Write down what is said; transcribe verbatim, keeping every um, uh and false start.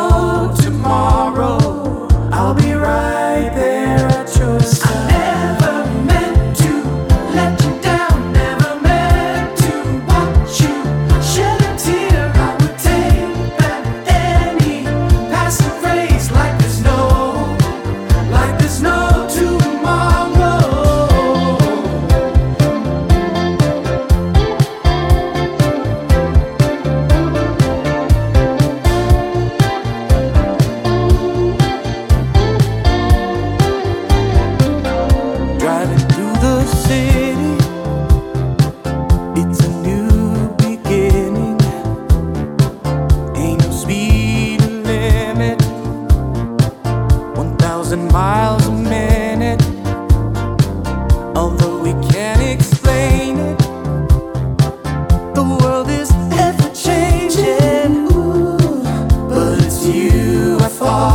no tomorrow, I'll be right there at your side. I never meant to let you down, never meant to watch you shed a tear. I would take back any past phrase, like there's no, like there's no tomorrow. Driving through the city, it's a new beginning. Ain't no speed limit, one thousand miles a minute. Although we can't explain it, the world is ever changing. But it's you I fall